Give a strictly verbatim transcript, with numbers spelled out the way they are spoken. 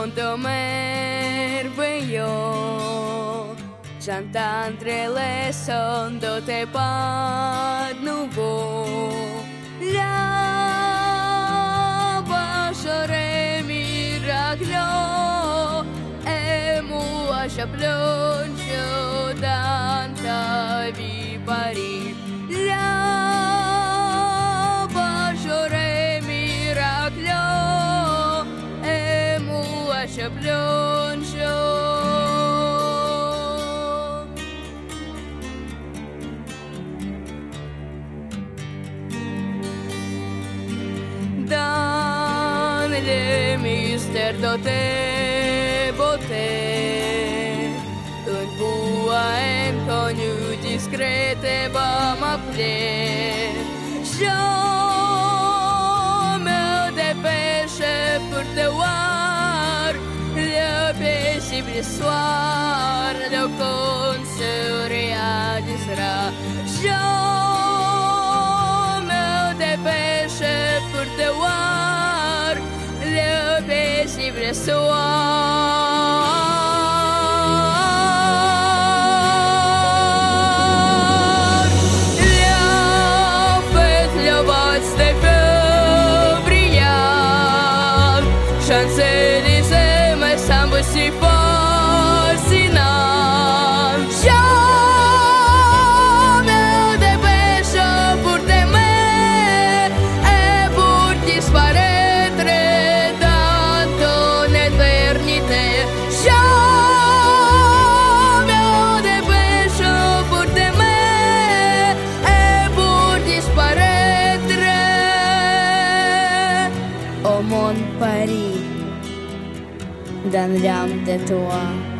mondo merveilleux, j'entendrai les sons de tes pas nouveaux. Là-bas j'aurai miraculeux, et moi je plonge dans ta vie, Paris. Là-bas j'aurai miraculeux, et moi je plonge. Dans les mystères de tes beautés, une voix inconnue, discrète va m'appeler. Je me dépêche pour te voir, le paisible soir, le conte se réalisera. Je me dépêche pour te voir, le paisible soir. La fête, le valse des feux brillants, Champs-Élysées me semble si fascinant. Je me dépêche pour t'aimer et pour disparaître dans ton éternité. Je me dépêche pour t'aimer et pour disparaître. Oh mon Paris, dans l'âme de toi.